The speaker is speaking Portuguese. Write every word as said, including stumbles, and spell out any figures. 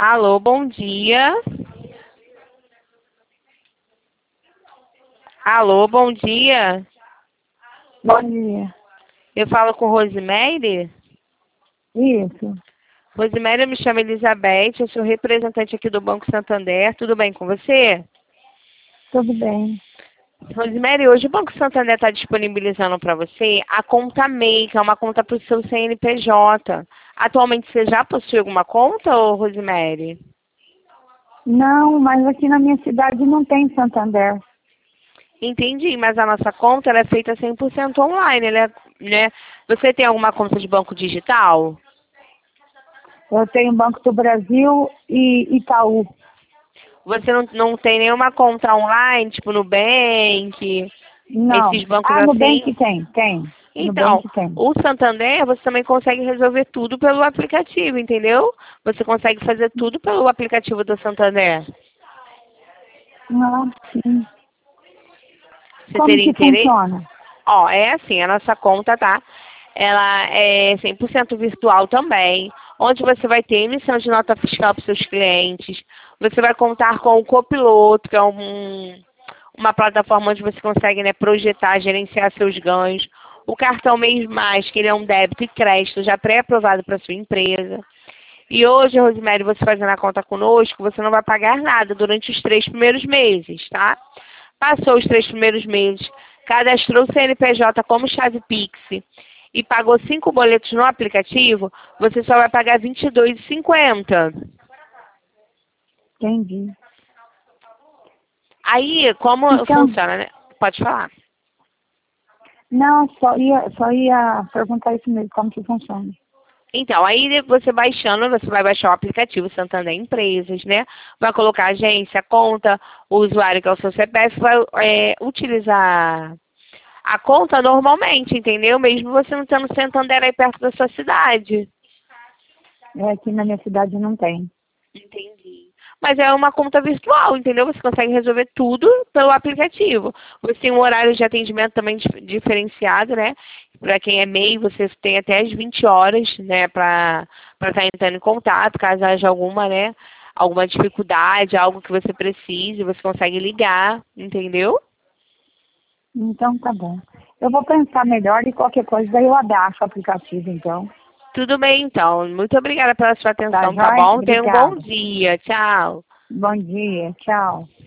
Alô, bom dia. Alô, bom dia. Bom dia. Eu falo com Rosimeire? Isso, Rosimeire, eu me chamo Elizabeth, eu sou representante aqui do Banco Santander. Tudo bem com você? tudo bem. Rosimeire, hoje o Banco Santander está disponibilizando para você a conta M E I, que é uma conta para o seu C N P J. Atualmente você já possui alguma conta, ô Rosimeire? Não, mas aqui na minha cidade não tem Santander. Entendi, mas a nossa conta ela é feita cem por cento online, ela é, né? Você tem alguma conta de banco digital? Eu tenho Banco do Brasil e Itaú. Você não, não tem nenhuma conta online, tipo Nubank, Não. esses bancos Ah, assim? Nubank tem, tem. Então, Nubank tem. o Santander, você também consegue resolver tudo pelo aplicativo, entendeu? Você consegue fazer tudo pelo aplicativo do Santander. Ah, sim. Você Como teria que interesse? funciona? Ó, é assim, a nossa conta, tá? Ela é cem por cento virtual também, onde você vai ter emissão de nota fiscal para os seus clientes. Você vai contar com o Copiloto, que é um, uma plataforma onde você consegue, né, projetar, gerenciar seus ganhos. O cartão Mês Mais, que ele é um débito e crédito já pré-aprovado para sua empresa. E hoje, Rosemary, você fazendo a conta conosco, você não vai pagar nada durante os três primeiros meses, tá? Passou os três primeiros meses, cadastrou o C N P J como chave Pix e pagou cinco boletos no aplicativo, você só vai pagar vinte e dois reais e cinquenta centavos. Entendi. Aí, como Então, funciona, né? Pode falar. não, só ia, só ia perguntar isso mesmo, como que funciona. Então, aí você baixando, você vai baixar o aplicativo Santander Empresas, né? Vai colocar agência, conta, o usuário que é o seu C P F, vai é, utilizar a conta normalmente, entendeu? Mesmo você não tendo Santander aí perto da sua cidade. É, aqui na minha cidade não tem. Entendi. Mas é uma conta virtual, entendeu? Você consegue resolver tudo pelo aplicativo. Você tem um horário de atendimento também dif- diferenciado, né? Para quem é M E I, você tem até as vinte horas, né? Para estar entrando em contato, caso haja alguma, né? Alguma dificuldade, algo que você precise, você consegue ligar, entendeu? Então tá bom. Eu vou pensar melhor e qualquer coisa, daí eu abaixo o aplicativo, então. Tudo bem, então. Muito obrigada pela sua Tá, atenção, tá joia? bom? Tenha um bom Obrigada. dia. Tchau. Bom dia, tchau.